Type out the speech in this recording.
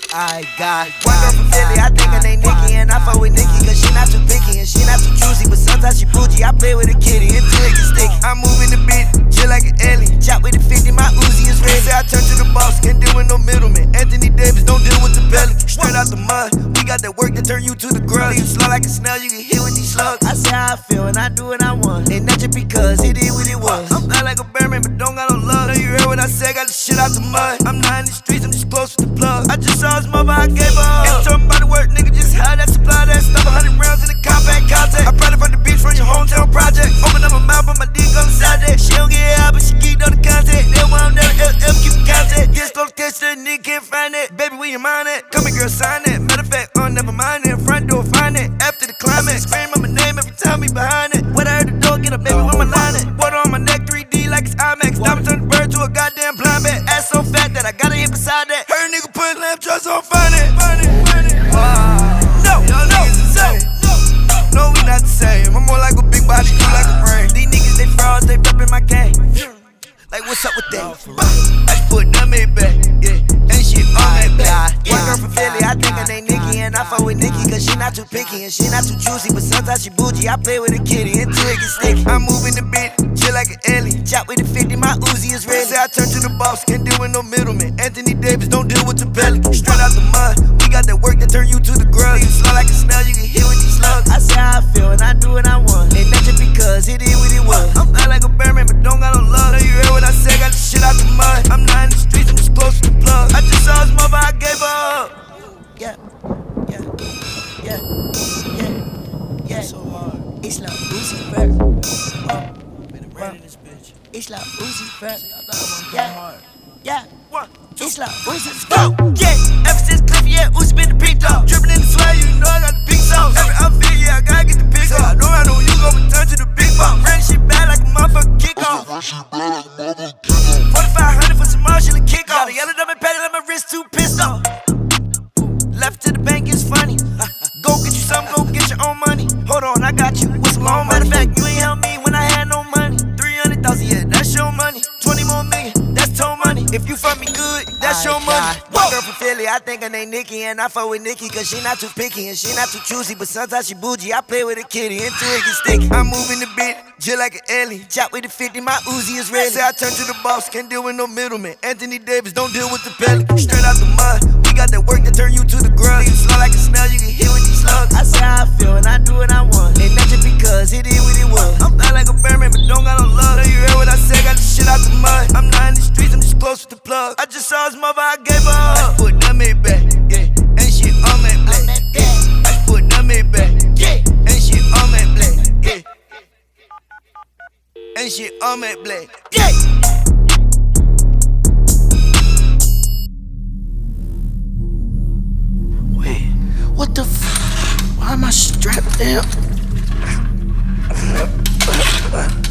I got one girl from Philly, I think her name Nikki, and I fuck with Nikki cause she not too picky and she not too choosy, but sometimes she bougie. I play with a kitty until it gets sticky. I'm moving the beat, chill like an alien. Chop with the 50, my Uzi is ready. Say I turn to the boss, can't deal with no middleman. Anthony Davis, don't deal with the pelican. Straight out the mud, we got that work that turn you to the grub. You slow like a snail, you get hit with these slugs. I say how I feel and I do what I want, and not just because it is what it was. I'm fly like a bearman, but don't got no love. Know you heard what I said, got the shit out the mud. I'm not in the streets, I'm just close with the plug. I just saw his mother, I gave her up. Ain't talking about the work, nigga, just had that supply that stuff. 100 rounds in the compact contact. I probably from the beach from your hometown project. Open up my mouth, but my dick on the side that. She don't get out, but she keep on the contact. They want them, keep the contact. Get slow to catch that nigga can't find it. Baby, where you mind it? Come here, girl, sign it. Matter of fact, never mind it. Front door, find it. After the climax, scream on my name every time we behind it. When I heard the door, get up, baby, where my line it? Water on my neck, 3D like it's IMAX. Diamonds turn the bird to a goddamn blind bat. Ass so fat that I gotta hit beside that. Heard a nigga put lamp trucks on, find it. No, we not the same. I'm more like a big body, you like a brain. These niggas, they frauds, they reppin' my game. Like, what's up with that? I just put them in back, yeah. Ain't shit on that back. One girl from Philly, I think her name Nikki, and I fuck with Nikki cause she not too picky and she not too juicy, but sometimes she bougie. I play with a kitty until it gets sticky. I'm moving the beat, chill like an alien. Chop with the 50, my Uzi is ready. Say I turn to the boss, can't deal with no middleman. Anthony Davis, don't deal with the pelican. Straight out the mud, we got that work that turn you to the grub. You slow like a snail, you get hit with these slugs. I say how I feel and I do what I want, and not just because it is what it was. I'm fly like a bearman, but don't got no love. Know you heard what I said, got the shit out the mud. I'm not in the streets, I'm just close to the plug. I just saw his mother, I gave her up. Yeah. So hard. It's like Uzi Vert. It's like Uzi Vert. Yeah. It's like Uzi Vert. Yeah. Ever since Cliffy, yeah, Uzi been the big dog. Drippin' in the swag, you know I got the big sauce. Every outfit, yeah, I gotta get the big sauce. I know you gon' return to the big boss. Ran shit bad like a motherfucking kickoff. 4,500 for some marshall and kick off. The yellow dumb and patty like my wrist too pissed off. Left to the bank is funny. Go get you something, go get your own money. Hold on, I got you with some loan. Matter of fact, you ain't help me when I had no money. 300,000, yeah, that's your money. 20 more million, that's total money. If you fuck me good, that's your money. One girl from Philly, I think her name Nikki, and I fuck with Nikki cause she not too picky and she not too choosy, but sometimes she bougie. I play with a kitty until it gets sticky. I'm moving the beat, chill like an alien. Chop with the 50, my Uzi is ready. Say I turn to the boss, can't deal with no middleman. Anthony Davis, don't deal with the pelican. Straight out the mud, we got that work that turn you to the grub. You slow like a snail, you get hit with these slugs. I say how I feel and I do what I want, and not just because it is what it was. I'm fly like a bearman, but don't got no love. Know you heard what I said, got the shit out the mud. I'm not in the streets, I'm just close with the plug. I just saw his mother, I gave her up. I just put them in back, yeah. Ain't shit on that black, yeah. I just put them in back, yeah. Ain't shit on that black, yeah. Ain't shit on that black, yeah. What the f? Why am I strapped down?